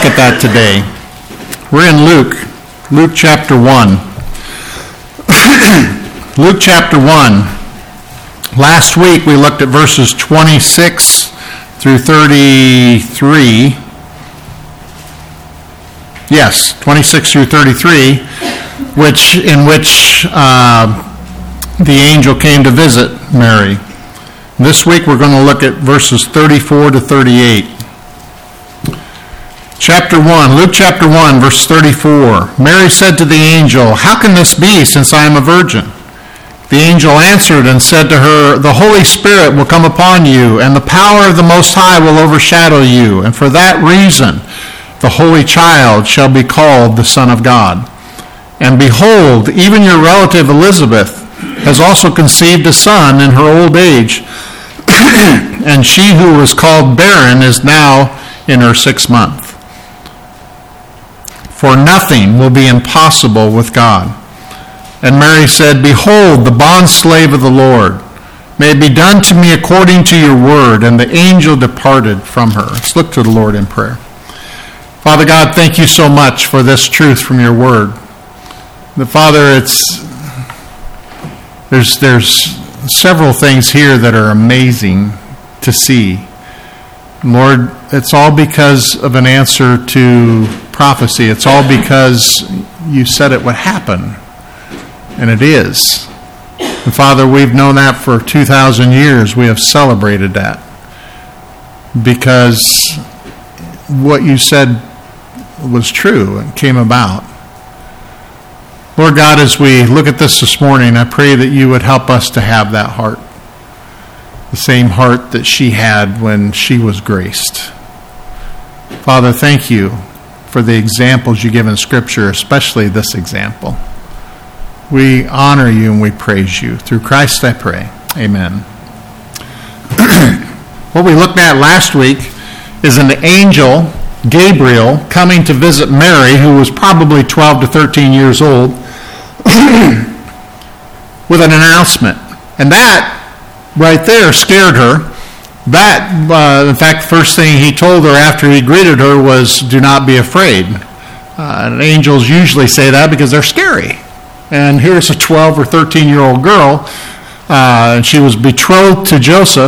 look at that today. We're in Luke chapter 1. Luke chapter 1. Last week we looked at verses 26 through 33. Yes, 26 through 33, in which the angel came to visit Mary. This week we're going to look at verses 34 to 38. Chapter 1, Luke chapter 1, verse 34. Mary said to the angel, "How can this be, since I am a virgin?" The angel answered and said to her, "The Holy Spirit will come upon you, and the power of the Most High will overshadow you, and for that reason the Holy Child shall be called the Son of God. And behold, even your relative Elizabeth has also conceived a son in her old age, and she who was called barren is now in her 6th month. For nothing will be impossible with God." And Mary said, "Behold, the bondslave of the Lord. May it be done to me according to your word." And the angel departed from her. Let's look to the Lord in prayer. Father God, thank you so much for this truth from your word. Father, there's several things here that are amazing to see. Lord, it's all because of an answer to prophecy. It's all because you said it would happen, and it is. And Father, we've known that for 2,000 years. We have celebrated that because what you said was true and came about. Lord God, as we look at this morning, I pray that you would help us to have that heart, the same heart that she had when she was graced. Father, thank you for the examples you give in Scripture, especially this example. We honor you and we praise you. Through Christ I pray. Amen. What we looked at last week is an angel, Gabriel, coming to visit Mary, who was probably 12 to 13 years old, with an announcement. And that right there scared her. That, in fact, the first thing he told her after he greeted her was, "Do not be afraid." And angels usually say that because they're scary. And here's a 12 or 13-year-old girl, and she was betrothed to Joseph.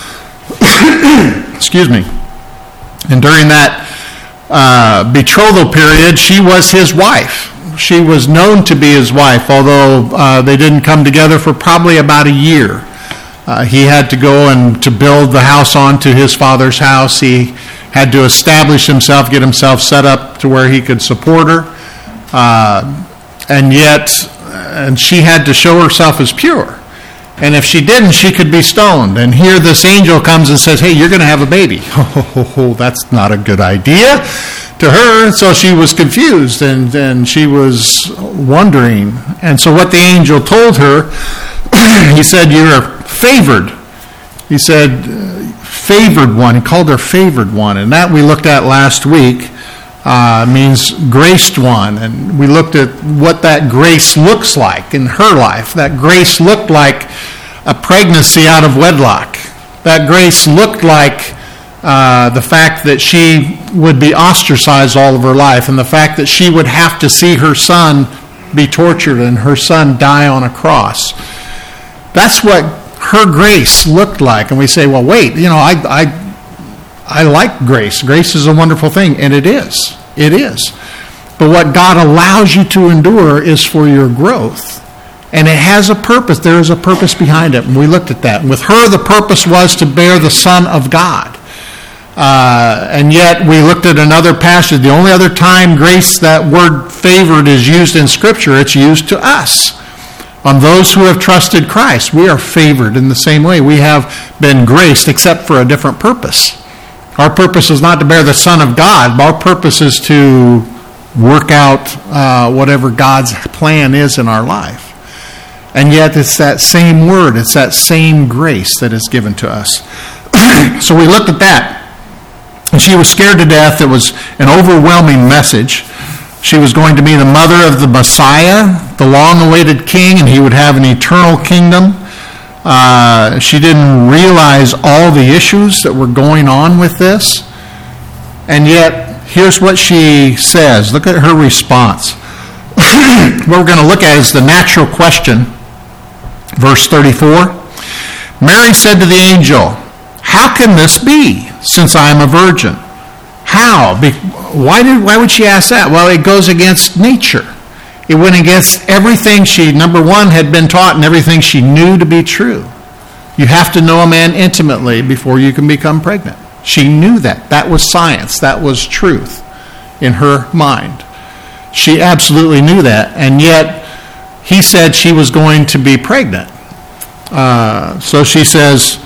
Excuse me. And during that betrothal period, she was his wife. She was known to be his wife, although they didn't come together for probably about a year. He had to go and to build the house onto his father's house. He had to establish himself, get himself set up to where he could support her. And she had to show herself as pure. And if she didn't, she could be stoned. And here this angel comes and says, "Hey, you're going to have a baby." Oh, that's not a good idea to her. So she was confused and she was wondering. And so what the angel told her, he said, "You're favored." He said, favored one. He called her favored one. And that we looked at last week. Means graced one. And we looked at what that grace looks like in her life. That grace looked like a pregnancy out of wedlock. That grace looked like the fact that she would be ostracized all of her life, and the fact that she would have to see her son be tortured and her son die on a cross. That's what her grace looked like. And we say, well, wait, I like grace. Grace is a wonderful thing, and it is. It is. But what God allows you to endure is for your growth. And it has a purpose. There is a purpose behind it. And we looked at that. And with her, the purpose was to bear the Son of God. And yet we looked at another passage. The only other time grace, that word favored, is used in Scripture, it's used to us. On those who have trusted Christ, we are favored in the same way. We have been graced, except for a different purpose. Our purpose is not to bear the Son of God. Our purpose is to work out whatever God's plan is in our life. And yet it's that same word, it's that same grace that is given to us. So we looked at that. And she was scared to death. It was an overwhelming message. She was going to be the mother of the Messiah, the long-awaited king, and he would have an eternal kingdom. She didn't realize all the issues that were going on with this. And yet, here's what she says. Look at her response. What we're going to look at is the natural question. Verse 34. Mary said to the angel, "How can this be, since I am a virgin?" How? Why would she ask that? Well, it goes against nature. It went against everything she, number one, had been taught and everything she knew to be true. You have to know a man intimately before you can become pregnant. She knew that. That was science. That was truth in her mind. She absolutely knew that. And yet, he said she was going to be pregnant. So she says,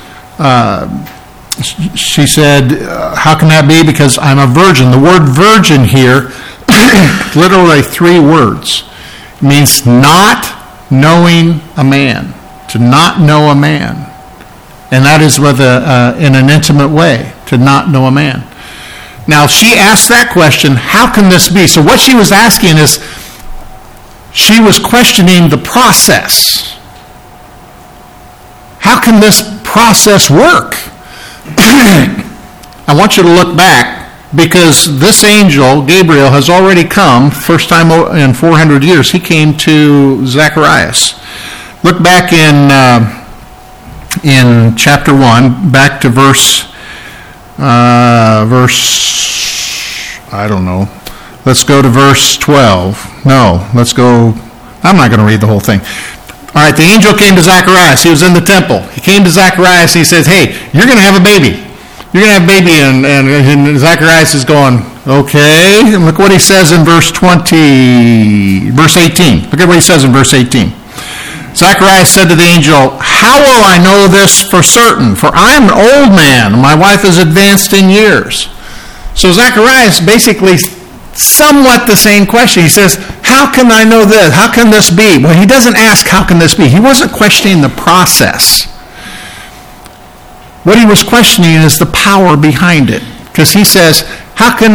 how can that be? Because I'm a virgin. The word virgin here, literally 3 words. It means not knowing a man. To not know a man. And that is with in an intimate way, to not know a man. Now, she asked that question, how can this be? So what she was asking is, she was questioning the process. How can this process work? I want you to look back, because this angel, Gabriel, has already come, first time in 400 years, he came to Zacharias. Look back in chapter 1, back to verse, I don't know. Let's go to verse 12. No, let's go, I'm not going to read the whole thing. All right, the angel came to Zacharias. He was in the temple. He came to Zacharias. He says, hey, you're going to have a baby. You're going to have a baby. And Zacharias is going, okay. And look what he says in verse 18. Look at what he says in verse 18. Zacharias said to the angel, how will I know this for certain? For I am an old man, and my wife is advanced in years. So Zacharias basically somewhat the same question. He says, how can I know this? How can this be? Well, he doesn't ask, how can this be? He wasn't questioning the process. What he was questioning is the power behind it. Because he says, how can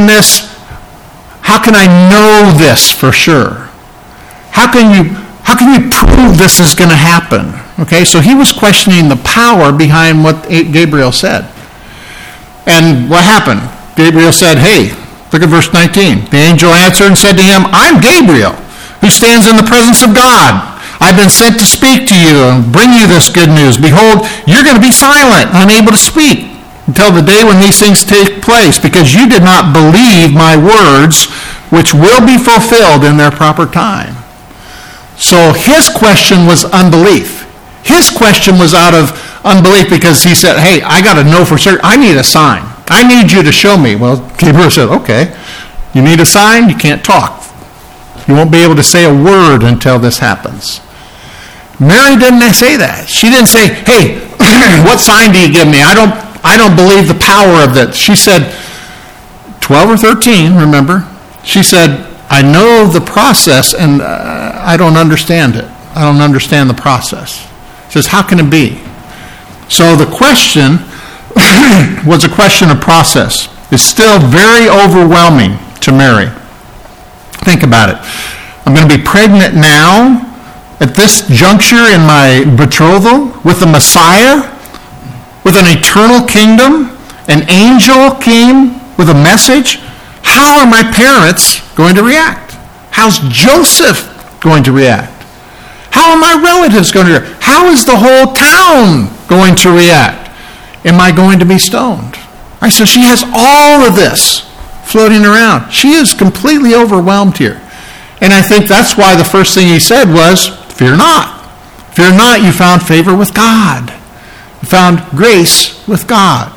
I know this for sure? How can you prove this is going to happen? Okay, so he was questioning the power behind what Gabriel said. And what happened? Gabriel said, hey, look at verse 19. The angel answered and said to him, I'm Gabriel, who stands in the presence of God. I've been sent to speak to you and bring you this good news. Behold, you're going to be silent, unable to speak, until the day when these things take place, because you did not believe my words, which will be fulfilled in their proper time. So his question was unbelief. His question was out of unbelief because he said, hey, I got to know for certain. I need a sign. I need you to show me. Well, Gabriel said, okay, you need a sign? You can't talk. You won't be able to say a word until this happens. Mary didn't say that. She didn't say, hey, what sign do you give me? I don't believe the power of that. She said, 12 or 13, remember? She said, I know the process and I don't understand it. I don't understand the process. She says, how can it be? So the question was a question of process. It's still very overwhelming to Mary. Think about it. I'm going to be pregnant now at this juncture in my betrothal with the Messiah, with an eternal kingdom. An angel came with a message. How are my parents going to react? How's Joseph going to react? How are my relatives going to react? How is the whole town going to react? Am I going to be stoned? All right, so she has all of this floating around. She is completely overwhelmed here. And I think that's why the first thing he said was, fear not. Fear not, you found favor with God. You found grace with God.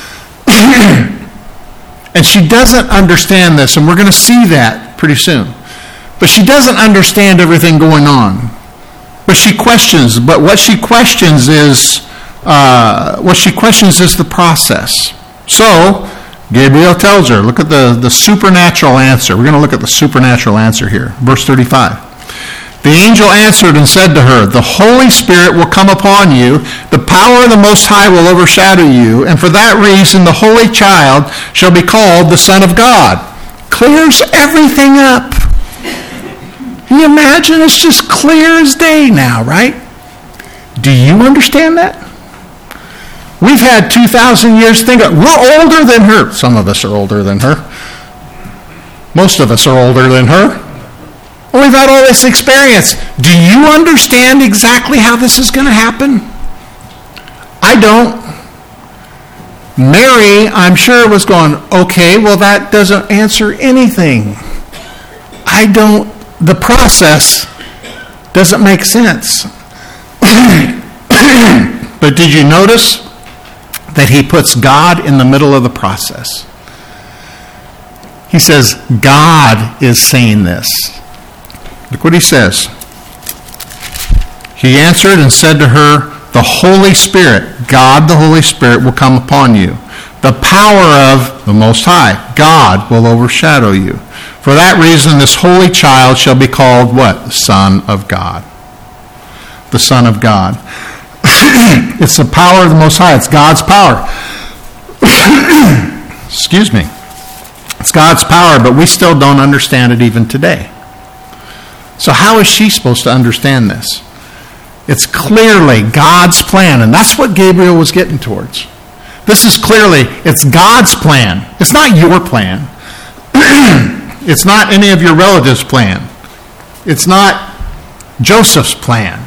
And she doesn't understand this, and we're going to see that pretty soon. But she doesn't understand everything going on. But she questions. But what she questions is the process. So Gabriel tells her. Look at the supernatural answer. We're going to look at the supernatural answer here. Verse 35. The angel answered and said to her, the Holy Spirit will come upon you, the power of the Most High will overshadow you, and for that reason the Holy Child shall be called the Son of God. Clears everything up. Can you imagine? It's just clear as day now, right? Do you understand that? We've had 2,000 years. We're older than her. Some of us are older than her. Most of us are older than her. Well, we've had all this experience. Do you understand exactly how this is going to happen? I don't. Mary, I'm sure, was going, okay, well, that doesn't answer anything. The process doesn't make sense. But did you notice that he puts God in the middle of the process? He says, God is saying this. Look what he says. He answered and said to her, the Holy Spirit, God the Holy Spirit, will come upon you. The power of the Most High, God, will overshadow you. For that reason, this holy child shall be called what? The Son of God. The Son of God. It's the power of the Most High. It's God's power. Excuse me. It's God's power, but we still don't understand it even today. So how is she supposed to understand this? It's clearly God's plan, and that's what Gabriel was getting towards. This is clearly, it's God's plan. It's not your plan. It's not any of your relatives' plan. It's not Joseph's plan.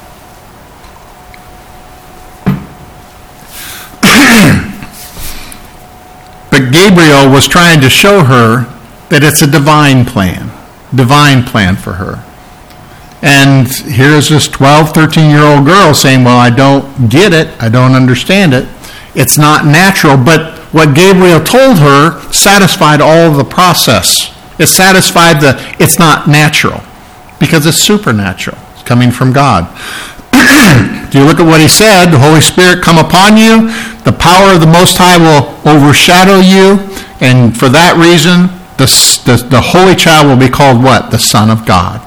But Gabriel was trying to show her that it's a divine plan for her. And here's this 12, 13-year-old girl saying, well, I don't get it. I don't understand it. It's not natural. But what Gabriel told her satisfied all of the process. It satisfied it's not natural because it's supernatural. It's coming from God. Do you look at what he said? The Holy Spirit come upon you. The power of the Most High will overshadow you. And for that reason, the Holy Child will be called what? The Son of God.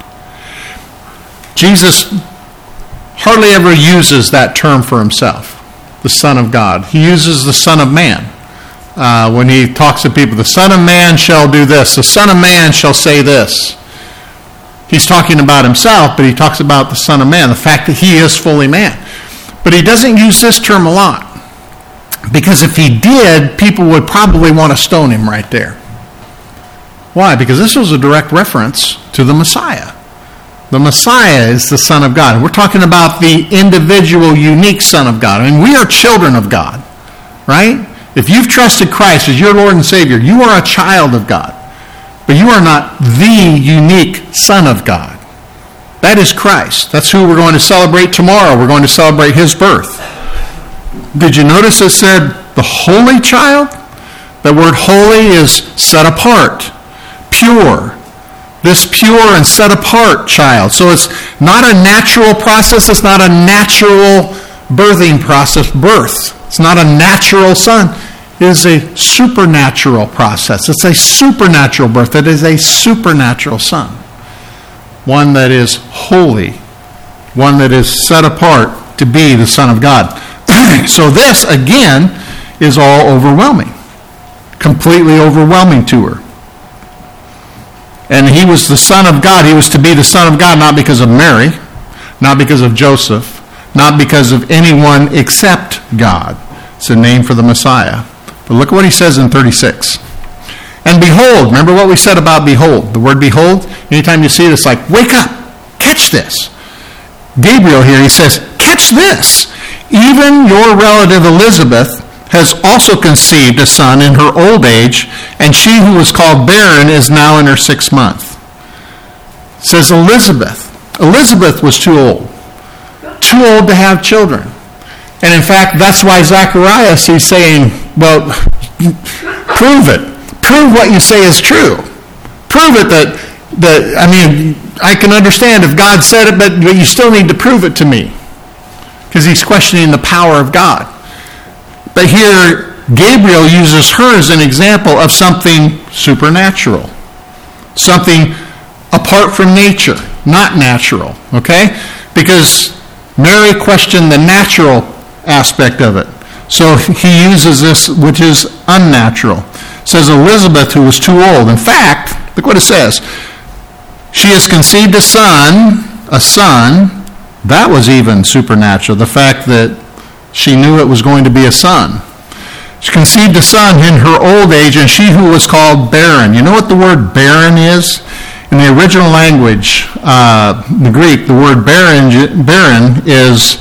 Jesus hardly ever uses that term for himself, the Son of God. He uses the Son of Man. When he talks to people, the Son of Man shall do this. The Son of Man shall say this. He's talking about himself, but he talks about the Son of Man, the fact that he is fully man. But he doesn't use this term a lot. Because if he did, people would probably want to stone him right there. Why? Because this was a direct reference to the Messiah. The Messiah is the Son of God. We're talking about the individual, unique Son of God. I mean, we are children of God, right? If you've trusted Christ as your Lord and Savior, you are a child of God. But you are not the unique Son of God. That is Christ. That's who we're going to celebrate tomorrow. We're going to celebrate his birth. Did you notice it said the holy child? The word holy is set apart, pure. This pure and set apart child. So it's not a natural process. It's not a natural birthing process, birth. It's not a natural son. It is a supernatural process. It's a supernatural birth. It is a supernatural son. One that is holy. One that is set apart to be the Son of God. So this, again, is all overwhelming. Completely overwhelming to her. And he was the Son of God. He was to be the Son of God not because of Mary, not because of Joseph, not because of anyone except God. It's a name for the Messiah. But look what he says in 36. And behold, remember what we said about behold? The word behold, anytime you see it, it's like, wake up, catch this. Gabriel here, he says, catch this. Even your relative Elizabeth has also conceived a son in her old age, and she who was called barren is now in her 6th month. It says Elizabeth. Elizabeth was too old to have children. And in fact, that's why Zacharias is saying, well, prove it. Prove what you say is true. Prove it that I mean, I can understand if God said it, but you still need to prove it to me. Because he's questioning the power of God. But here, Gabriel uses her as an example of something supernatural. Something apart from nature, not natural. Okay? Because Mary questioned the natural aspect of it. So he uses this, which is unnatural. It says Elizabeth, who was too old. In fact, look what it says. She has conceived a son. That was even supernatural. The fact that she knew it was going to be a son. She conceived a son in her old age, and she who was called barren. You know what the word barren is? In the original language, the Greek, the word barren is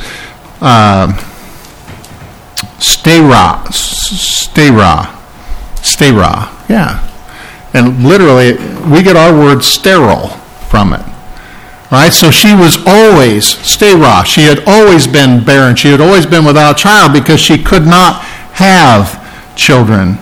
stera. Yeah. And literally, we get our word sterile from it. Right? So she was always stera. She had always been barren. She had always been without child because she could not have children.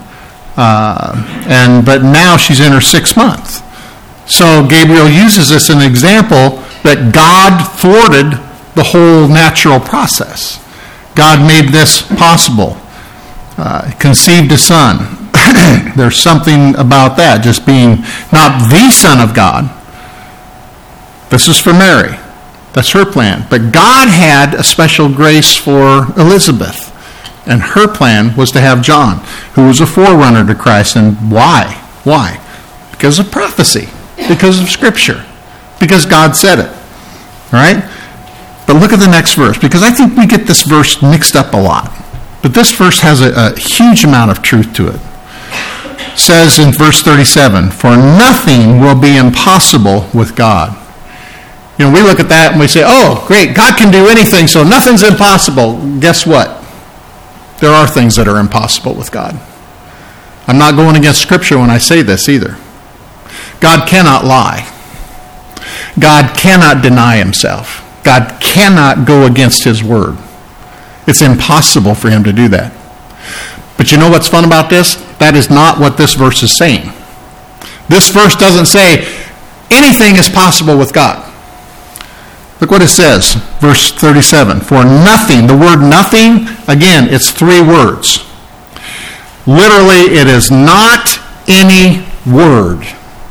But now she's in her 6th month. So Gabriel uses this as an example that God thwarted the whole natural process. God made this possible. Conceived a son. There's something about that, just being not the Son of God. This is for Mary. That's her plan. But God had a special grace for Elizabeth. And her plan was to have John, who was a forerunner to Christ. And why? Why? Because of prophecy. Because of Scripture. Because God said it. All right? But look at the next verse, because I think we get this verse mixed up a lot. But this verse has a huge amount of truth to it. It says in verse 37, "For nothing will be impossible with God." You know, we look at that and we say, oh, great, God can do anything, so nothing's impossible. Guess what? There are things that are impossible with God. I'm not going against Scripture when I say this either. God cannot lie. God cannot deny himself. God cannot go against his word. It's impossible for him to do that. But you know what's fun about this? That is not what this verse is saying. This verse doesn't say anything is possible with God. Look what it says, verse 37. For nothing, the word nothing, again, it's 3 words. Literally, it is not any word.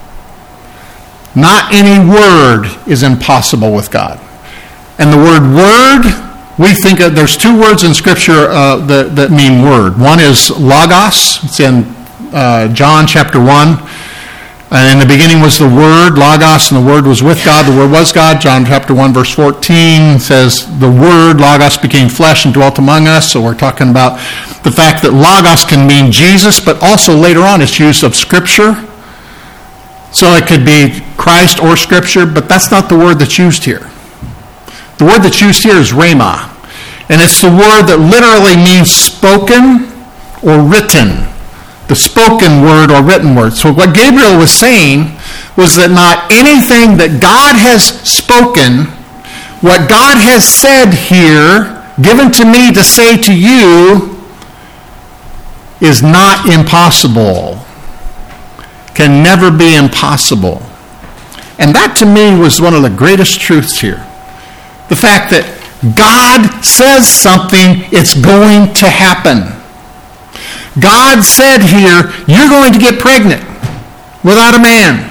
Not any word is impossible with God. And the word, we think of, there's 2 words in Scripture that mean word. One is logos. It's in John chapter 1. And in the beginning was the Word, logos, and the Word was with God. The Word was God. John chapter 1, verse 14 says, the Word, logos, became flesh and dwelt among us. So we're talking about the fact that logos can mean Jesus, but also later on it's used of Scripture. So it could be Christ or Scripture, but that's not the word that's used here. The word that's used here is rhema. And it's the word that literally means spoken or written. The spoken word or written word. So what Gabriel was saying was that not anything that God has spoken, what God has said here, given to me to say to you, is not impossible. Can never be impossible. And that to me was one of the greatest truths here. The fact that God says something, it's going to happen. God said here, you're going to get pregnant without a man.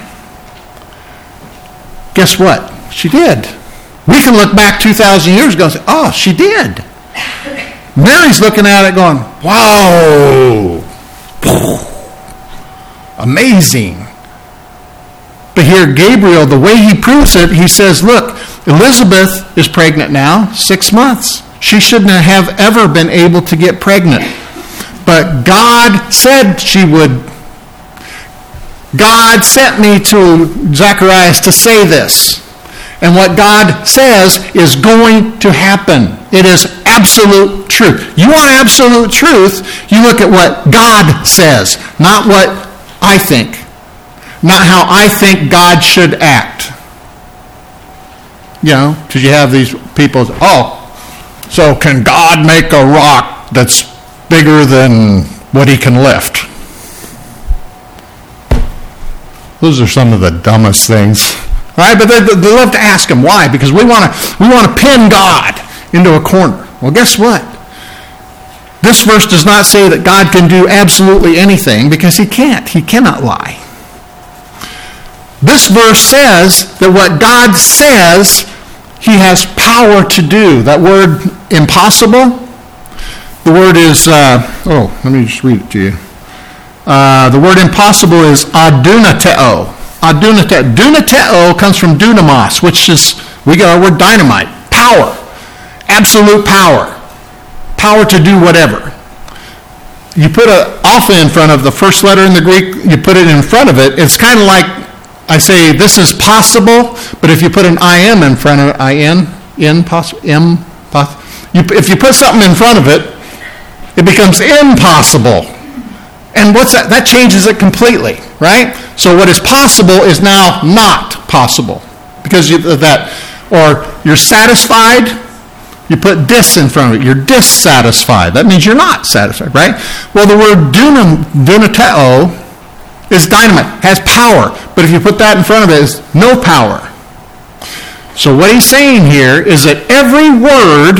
Guess what? She did. We can look back 2,000 years ago and say, oh, she did. Mary's looking at it going, wow. Amazing. But here Gabriel, the way he proves it, he says, look, Elizabeth is pregnant now, 6 months. She shouldn't have ever been able to get pregnant. But God said she would. God sent me to Zacharias to say this. And what God says is going to happen. It is absolute truth. You want absolute truth, you look at what God says, not what I think. Not how I think God should act. You know, because you have these people, oh, so can God make a rock that's bigger than what he can lift? Those are some of the dumbest things. Right? But they love to ask him why, because we want to pin God into a corner. Well, guess what? This verse does not say that God can do absolutely anything, because he can't. He cannot lie. This verse says that what God says, he has power to do. That word impossible, the word is, let me just read it to you. The word impossible is adunateo. Adunateo. Dunateo comes from dunamos, which is, we get our word dynamite. Power. Absolute power. Power to do whatever. you put an alpha in front of the first letter in the Greek, you put it in front of it, it's kind of like I say this is possible, but if you put an IM in front of it, if you put something in front of it, it becomes impossible. And what's that? That changes it completely, right? So what is possible is now not possible because of that. Or you're satisfied, you put dis in front of it. You're dissatisfied. That means you're not satisfied, right? Well, the word dunateo is dynamite, has power. But if you put that in front of it, it's no power. So what he's saying here is that every word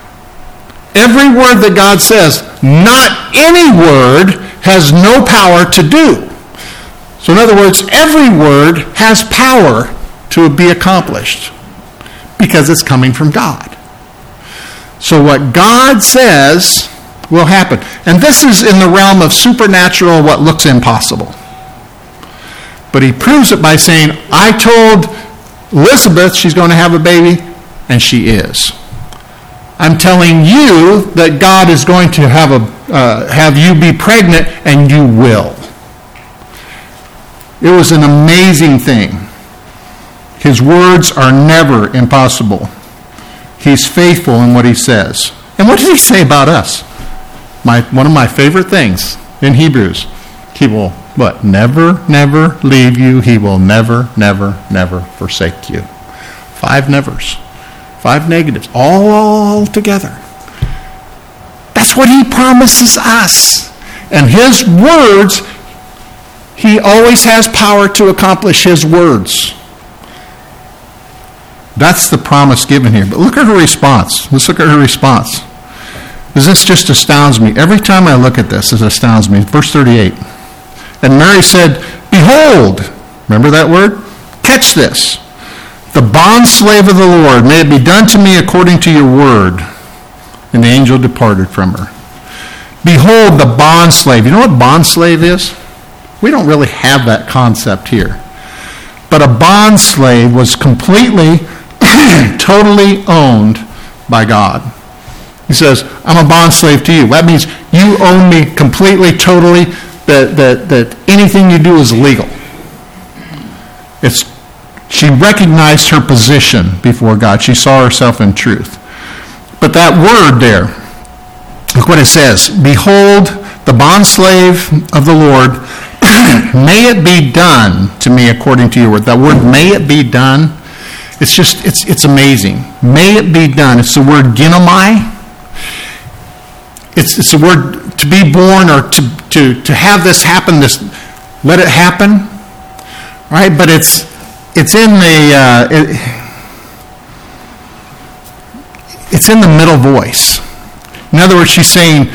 that God says, not any word has no power to do. So in other words, every word has power to be accomplished because it's coming from God. So what God says will happen. And this is in the realm of supernatural, what looks impossible. But he proves it by saying, I told Elizabeth she's going to have a baby, and she is. I'm telling you that God is going to have you be pregnant, and you will. It was an amazing thing. His words are never impossible. He's faithful in what he says. And what does he say about us? One of my favorite things in Hebrews. He will, never, never leave you. He will never, never, never forsake you. 5 nevers. 5 negatives. All together. That's what he promises us. And his words, he always has power to accomplish his words. That's the promise given here. But look at her response. Let's look at her response. Because this just astounds me. Every time I look at this, it astounds me. Verse 38. And Mary said, behold, remember that word? Catch this. The bondslave of the Lord, may it be done to me according to your word. And the angel departed from her. Behold, the bondslave. You know what bondslave is? We don't really have that concept here. But a bondslave was completely, totally owned by God. He says, I'm a bondslave to you. That means you own me completely, totally, that anything you do is legal. She recognized her position before God. She saw herself in truth. But that word there, look what it says. Behold, the bondslave of the Lord, may it be done to me according to your word. That word, may it be done, it's amazing. May it be done. It's the word ginomai. It's the word to be born or to have this happen, let it happen. Right? But it's in it's in the middle voice. In other words, she's saying,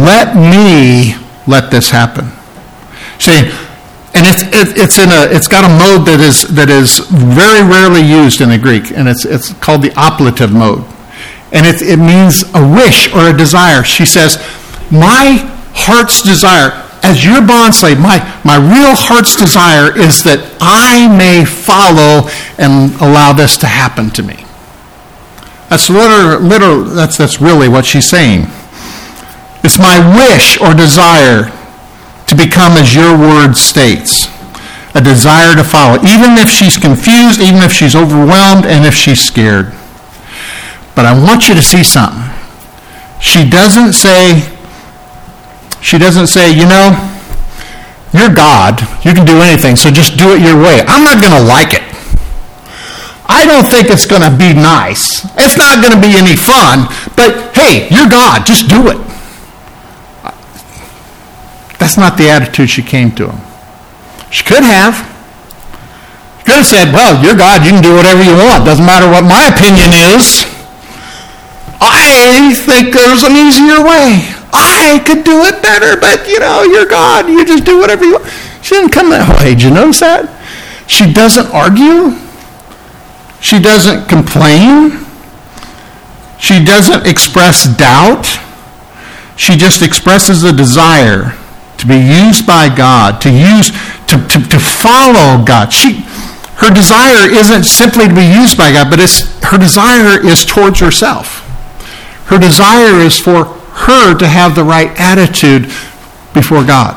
let this happen. Saying, and it's got a mode that is very rarely used in the Greek, and it's called the operative mode, and it means a wish or a desire. She says, my heart's desire, as your bondslave, my real heart's desire is that I may follow and allow this to happen to me. That's that's really what she's saying. It's my wish or desire to become as your word states. A desire to follow. Even if she's confused, even if she's overwhelmed, and if she's scared. But I want you to see something. She doesn't say, you're God. You can do anything, so just do it your way. I'm not going to like it. I don't think it's going to be nice. It's not going to be any fun. But hey, you're God. Just do it. That's not the attitude she came to him. She could have. She could have said, well, you're God. You can do whatever you want. Doesn't matter what my opinion is. I think there's an easier way. I could do it better, but you're God. You just do whatever you want. She didn't come that way. Did you notice that? She doesn't argue. She doesn't complain. She doesn't express doubt. She just expresses a desire to be used by God, to follow God. Her desire isn't simply to be used by God, but her desire is towards herself. Her desire is for her to have the right attitude before God.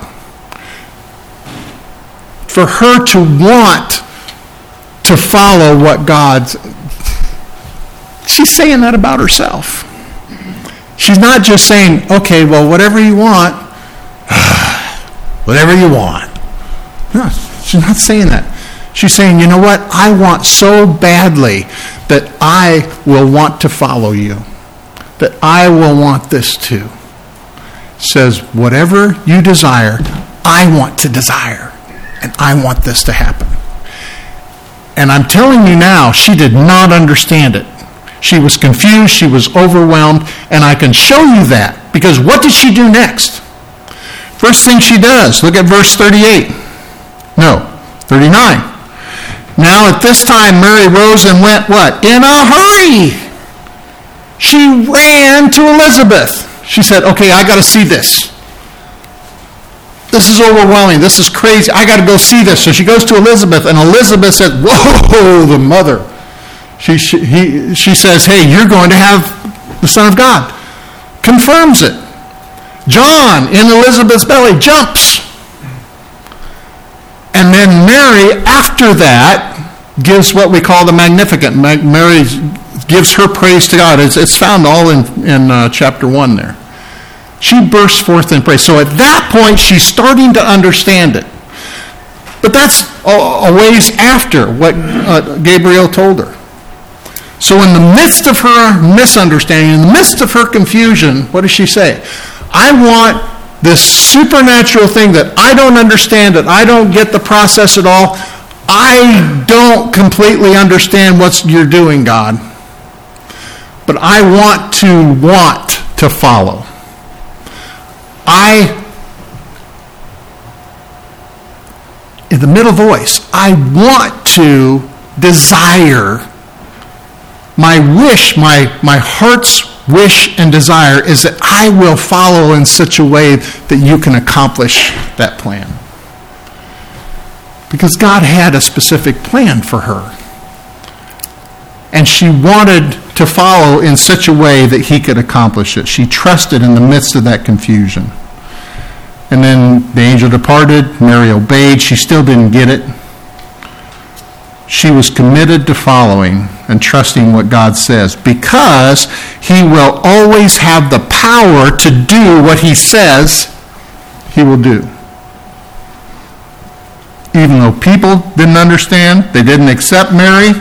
For her to want to follow what God's... She's saying that about herself. She's not just saying, okay, well, whatever you want, whatever you want. No, she's not saying that. She's saying, you know what? I want so badly that I will want to follow you. That I will want this too. Says, whatever you desire, I want to desire. And I want this to happen. And I'm telling you now, she did not understand it. She was confused, she was overwhelmed, and I can show you that. Because what did she do next? First thing she does, look at verse 38. No, 39. Now at this time Mary rose and went what? In a hurry. She ran to Elizabeth. She said, okay, I got to see this. This is overwhelming. This is crazy. I got to go see this. So she goes to Elizabeth, and Elizabeth said, whoa, the mother. She says, hey, you're going to have the Son of God. Confirms it. John, in Elizabeth's belly, jumps. And then Mary, after that, gives what we call the Magnificat. Mary gives her praise to God. It's found all in chapter 1 there. She bursts forth in praise. So at that point, she's starting to understand it. But that's a ways after what Gabriel told her. So in the midst of her misunderstanding, in the midst of her confusion, what does she say? I want this supernatural thing that I don't understand, that I don't get the process at all. I don't completely understand what you're doing, God. But I want to follow. In the middle voice, I want to desire. My wish, my heart's wish and desire is that I will follow in such a way that you can accomplish that plan. Because God had a specific plan for her. And she wanted to follow in such a way that he could accomplish it. She trusted in the midst of that confusion. And then the angel departed. Mary obeyed. She still didn't get it. She was committed to following and trusting what God says, because he will always have the power to do what he says he will do. Even though people didn't understand, they didn't accept Mary,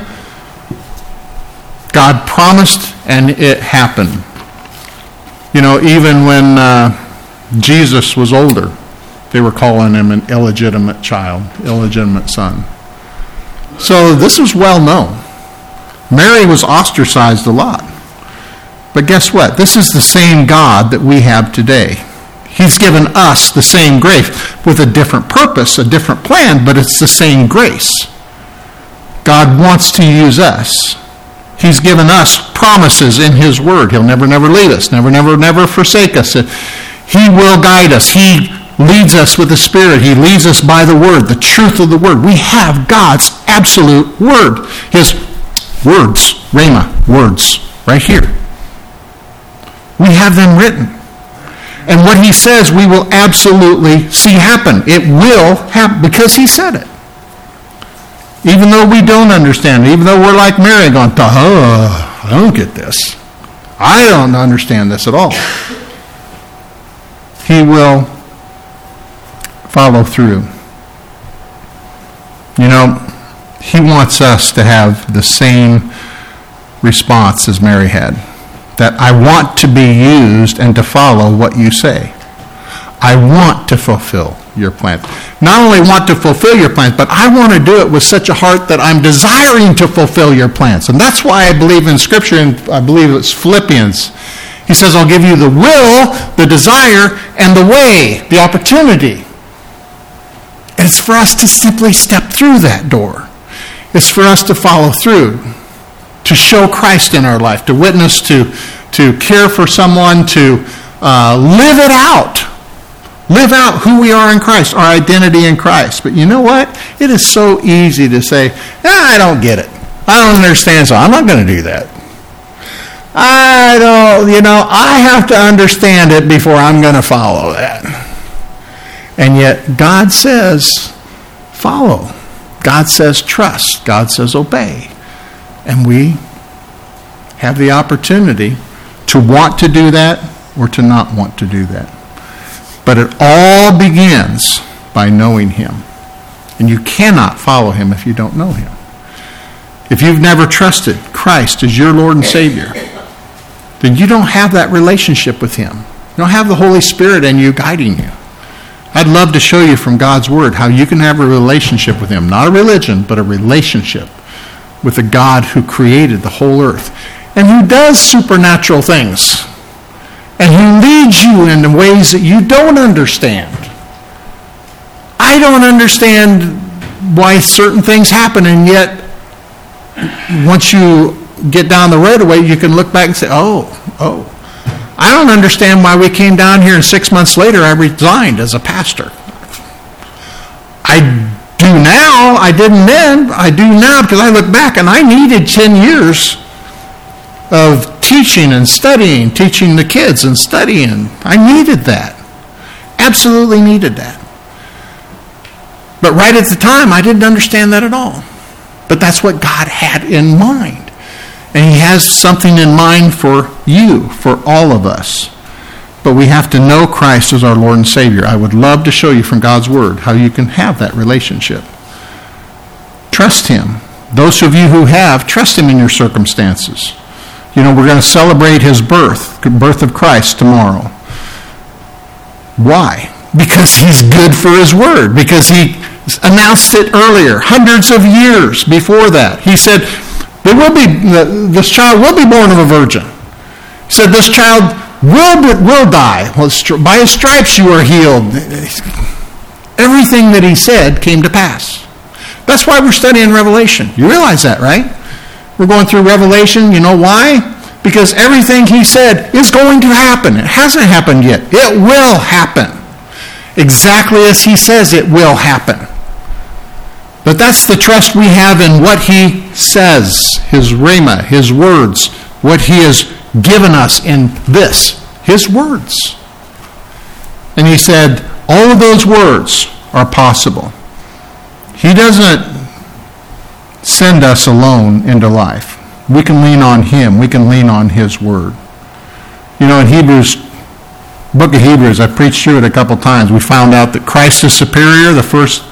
God promised and it happened. You know, even when Jesus was older, they were calling him an illegitimate child, illegitimate son. So this was well known. Mary was ostracized a lot. But guess what? This is the same God that we have today. He's given us the same grace with a different purpose, a different plan, but it's the same grace. God wants to use us. He's given us promises in his word. He'll never leave us, never forsake us. He will guide us. He leads us with the Spirit. He leads us by the Word, the truth of the Word. We have God's absolute Word. His words, Rhema, words, right here. We have them written. And what he says we will absolutely see happen. It will happen because he said it. Even though we don't understand it, even though we're like Mary going, I don't get this. I don't understand this at all. He will follow through. You know, he wants us to have the same response as Mary had. That I want to be used and to follow what you say. I want to fulfill your plan. Not only want to fulfill your plans, but I want to do it with such a heart that I'm desiring to fulfill your plans. And that's why I believe in Scripture, and I believe it's Philippians. He says, I'll give you the will, the desire, and the way, the opportunity. And it's for us to simply step through that door. It's for us to follow through, to show Christ in our life, to witness, to care for someone, to live it out. Live out who we are in Christ, our identity in Christ. But you know what? It is so easy to say, I don't get it. I don't understand, so I'm not going to do that. I have to understand it before I'm going to follow that. And yet God says, follow. God says, trust. God says, obey. And we have the opportunity to want to do that or to not want to do that. But it all begins by knowing him. And you cannot follow him if you don't know him. If you've never trusted Christ as your Lord and Savior, then you don't have that relationship with him. You don't have the Holy Spirit in you guiding you. I'd love to show you from God's Word how you can have a relationship with him. Not a religion, but a relationship with the God who created the whole earth and who does supernatural things and who leads you in ways that you don't understand. I don't understand why certain things happen, and yet once you get down the roadway, you can look back and say, oh, I don't understand why we came down here and 6 months later I resigned as a pastor. I do now. I didn't then. I do now because I look back and I needed 10 years of teaching and studying, teaching the kids and studying. I needed that. Absolutely needed that. But right at the time, I didn't understand that at all. But that's what God had in mind. And he has something in mind for you, for all of us. But we have to know Christ as our Lord and Savior. I would love to show you from God's Word how you can have that relationship. Trust him. Those of you who have, trust him in your circumstances. You know, we're going to celebrate his birth of Christ tomorrow. Why? Because he's good for his word. Because he announced it earlier, hundreds of years before that. He said, this child will be born of a virgin. He said, this child will die. Well, by his stripes you are healed. Everything that he said came to pass. That's why we're studying Revelation. You realize that, right? We're going through Revelation. You know why? Because everything he said is going to happen. It hasn't happened yet. It will happen. Exactly as he says it will happen. But that's the trust we have in what he says, his rhema, his words, what he has given us in this, his words. And he said, all of those words are possible. He doesn't send us alone into life. We can lean on him. We can lean on his word. You know, in book of Hebrews, I preached through it a couple times. We found out that Christ is superior, the first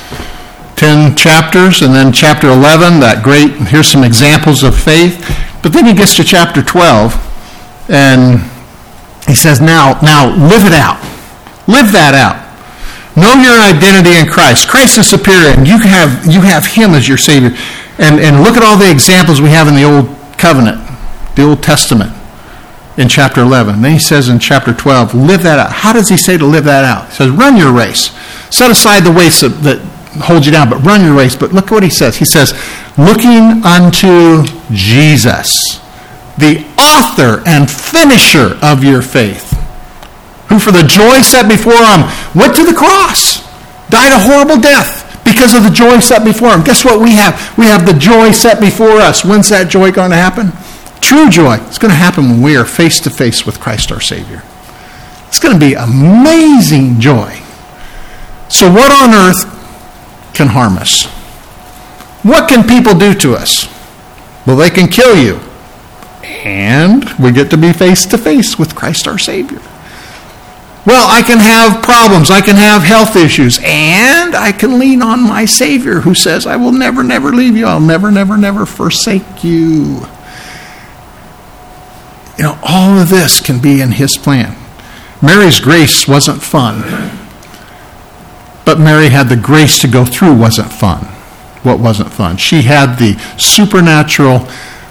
10 chapters, and then chapter 11, that great, here's some examples of faith. But then he gets to chapter 12, and he says, now live it out. Live that out. Know your identity in Christ. Christ is superior, and you have him as your Savior. And look at all the examples we have in the Old Covenant, the Old Testament, in chapter 11. Then he says in chapter 12, live that out. How does he say to live that out? He says, run your race. Set aside the weights that hold you down, but run your race. But look what he says. He says, looking unto Jesus, the author and finisher of your faith, who for the joy set before him went to the cross, died a horrible death because of the joy set before him. Guess what we have? We have the joy set before us. When's that joy going to happen? True joy. It's going to happen when we are face to face with Christ our Savior. It's going to be amazing joy. So what on earth can harm us? What can people do to us? Well, they can kill you. And we get to be face to face with Christ our Savior. Well, I can have problems. I can have health issues. And I can lean on my Savior who says, I will never, never leave you. I'll never, never, never forsake you. You know, all of this can be in his plan. Mary's grace wasn't fun. But Mary had the grace to go through wasn't fun. What wasn't fun? She had the supernatural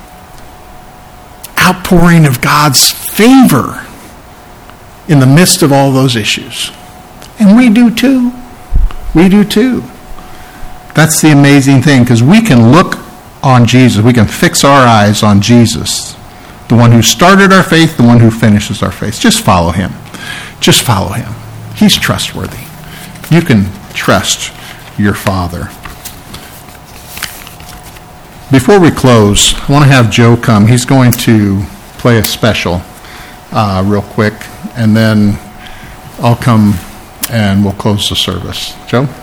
outpouring of God's favor in the midst of all those issues. And we do too. We do too. That's the amazing thing, because we can look on Jesus. We can fix our eyes on Jesus, the one who started our faith, the one who finishes our faith. Just follow him. Just follow him. He's trustworthy. You can trust your Father. Before we close, I want to have Joe come. He's going to play a special real quick, and then I'll come and we'll close the service. Joe?